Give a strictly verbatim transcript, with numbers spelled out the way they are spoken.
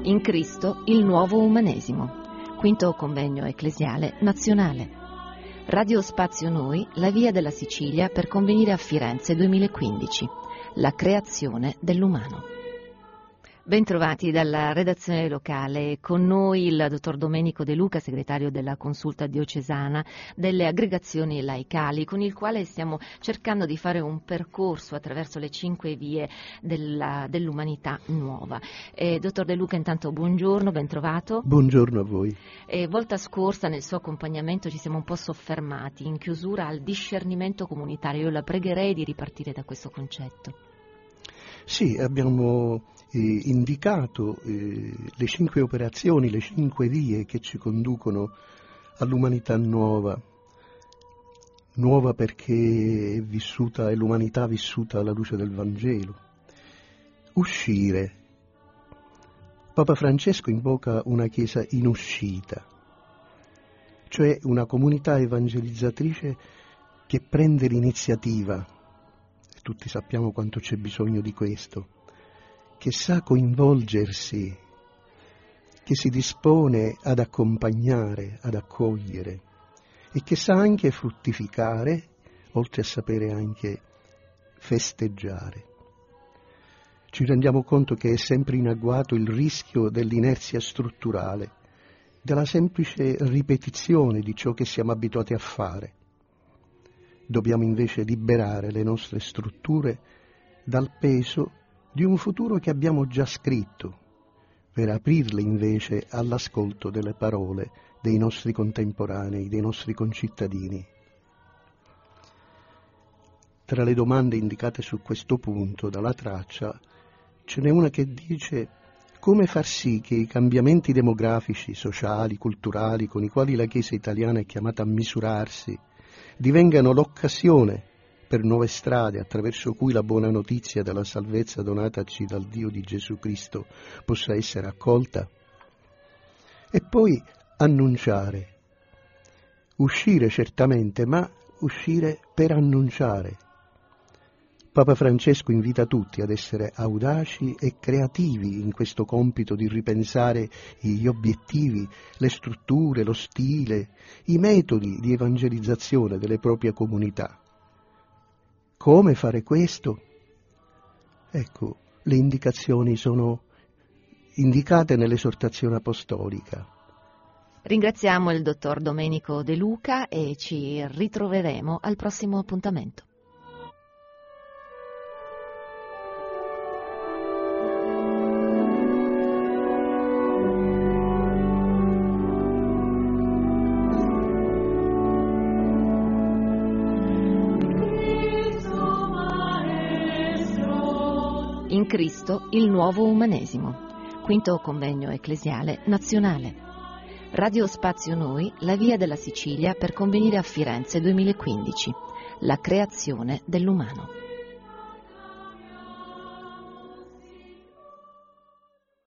In Cristo il nuovo umanesimo. Quinto convegno ecclesiale nazionale. Radio Spazio Noi, la via della Sicilia per convenire a Firenze duemilaquindici. La creazione dell'umano. Bentrovati dalla redazione locale, con noi il dottor Domenico De Luca, segretario della Consulta Diocesana delle Aggregazioni Laicali, con il quale stiamo cercando di fare un percorso attraverso le cinque vie della, dell'umanità nuova. Eh, dottor De Luca, intanto buongiorno, bentrovato. Buongiorno a voi. Eh, volta scorsa nel suo accompagnamento ci siamo un po' soffermati in chiusura al discernimento comunitario. Io la pregherei di ripartire da questo concetto. Sì, abbiamo eh, indicato eh, le cinque operazioni, le cinque vie che ci conducono all'umanità nuova, nuova perché è vissuta, è l'umanità vissuta alla luce del Vangelo. Uscire. Papa Francesco invoca una Chiesa in uscita, cioè una comunità evangelizzatrice che prende l'iniziativa. Tutti sappiamo quanto c'è bisogno di questo, che sa coinvolgersi, che si dispone ad accompagnare, ad accogliere e che sa anche fruttificare, oltre a sapere anche festeggiare. Ci rendiamo conto che è sempre in agguato il rischio dell'inerzia strutturale, della semplice ripetizione di ciò che siamo abituati a fare. Dobbiamo invece liberare le nostre strutture dal peso di un futuro che abbiamo già scritto, per aprirle invece all'ascolto delle parole dei nostri contemporanei, dei nostri concittadini. Tra le domande indicate su questo punto dalla traccia, ce n'è una che dice: come far sì che i cambiamenti demografici, sociali, culturali con i quali la Chiesa italiana è chiamata a misurarsi divengano l'occasione per nuove strade attraverso cui la buona notizia della salvezza donataci dal Dio di Gesù Cristo possa essere accolta? E poi annunciare. Uscire certamente, ma uscire per annunciare. Papa Francesco invita tutti ad essere audaci e creativi in questo compito di ripensare gli obiettivi, le strutture, lo stile, i metodi di evangelizzazione delle proprie comunità. Come fare questo? Ecco, le indicazioni sono indicate nell'esortazione apostolica. Ringraziamo il dottor Domenico De Luca e ci ritroveremo al prossimo appuntamento. In Cristo il nuovo umanesimo. Quinto convegno ecclesiale nazionale. Radio Spazio Noi, la via della Sicilia per convenire a Firenze duemilaquindici. La creazione dell'umano.